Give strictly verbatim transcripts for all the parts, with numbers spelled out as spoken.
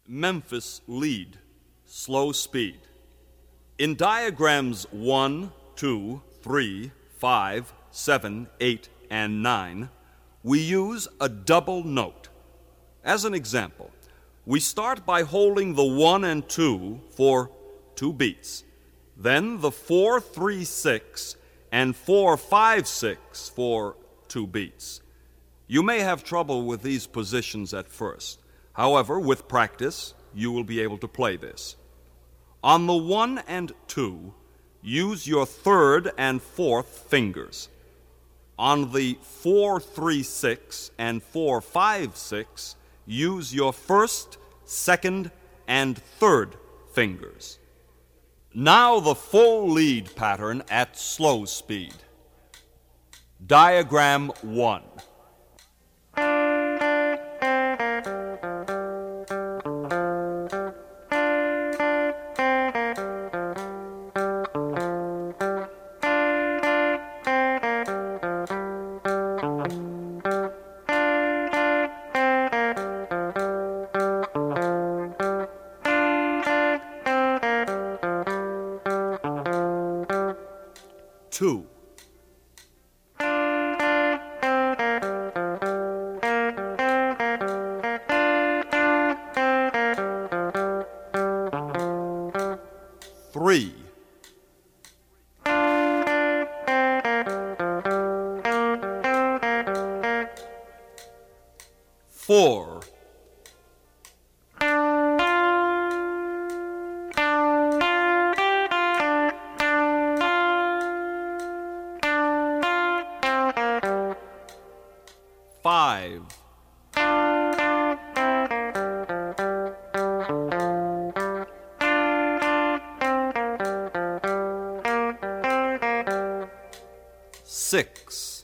Memphis lead, slow speed. In diagrams one, two, three, five, seven, eight, and nine, we use a double note. As an example, we start by holding the one and two for two beats, then the four, three, six, and four, five, six for two beats. You may have trouble with these positions at first. However, with practice, you will be able to play this. On the one and two, use your third and fourth fingers. On the four, three, six, and four, five, six, use your first, second, and third fingers. Now the full lead pattern at slow speed. Diagram one. Two. Three. Four. Five. Six.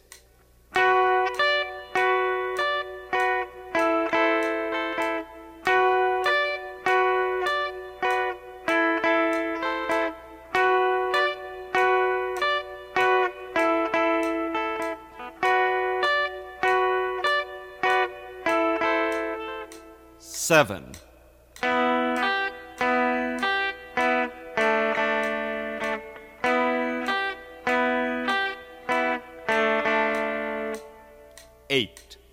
Seven. Eight.